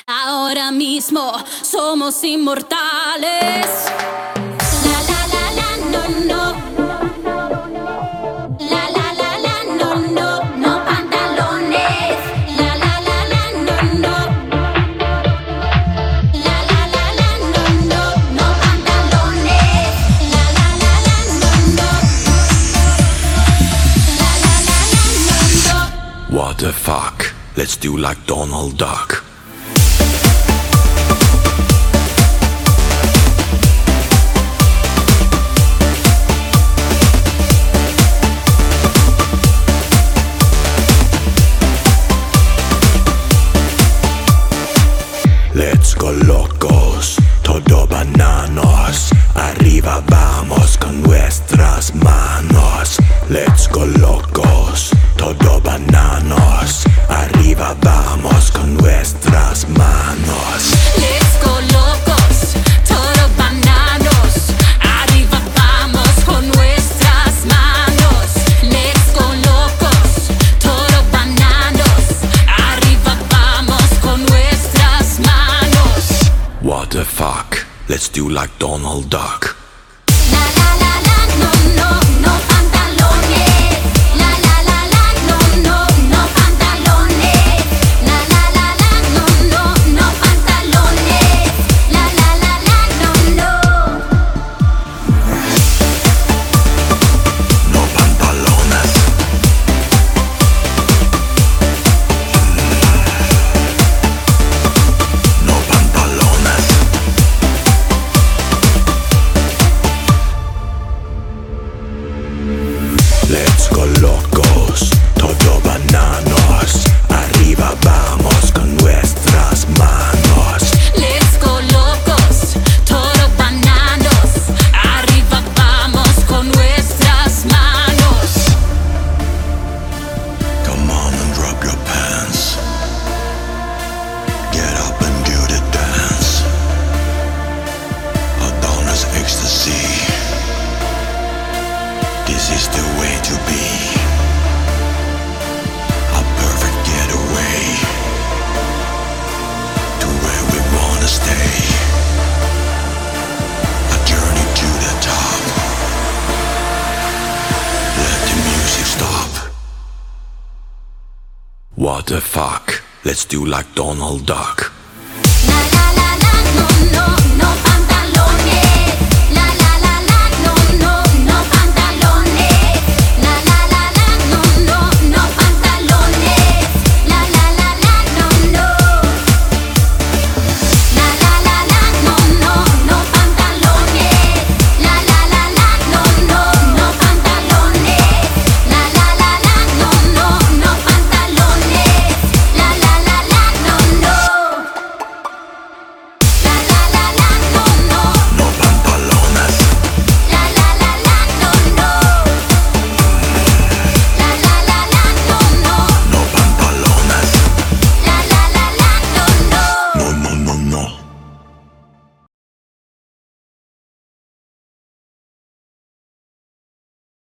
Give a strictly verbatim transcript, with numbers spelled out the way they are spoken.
Ahora mismo somos inmortales. La la la la no no. La la la la no no. No pantalones. La la la la no no. La la la la no no. No pantalones. La la la la no no. La la la la no no. What the fuck? Let's do like Donald Duck. Let's go locos, todo bananos. Arriba vamos con nuestras manos. Let's go locos, todo bananos. Arriba vamos con nuestras manos. Let's go locos, todo bananos. Arriba vamos con nuestras manos. Let's go locos, todo bananos. Arriba vamos con nuestras manos. What the fuck? Let's do like Donald Duck. La la la la no no no pantalones. La la la la no no no pantalones. La la la la no no no pantalones. La la la la no no. No pantalones. No pantalones. Let's go locos, todo bananos. Arriba vamos con nuestras manos. Let's go locos, todo bananos. Arriba vamos con nuestras manos. Come on and drop your pants. Get up and do the dance. Adonis ecstasy. This is the way to be. A perfect getaway to where we wanna stay. A journey to the top. Let the music stop. What the fuck? Let's do like Donald Duck.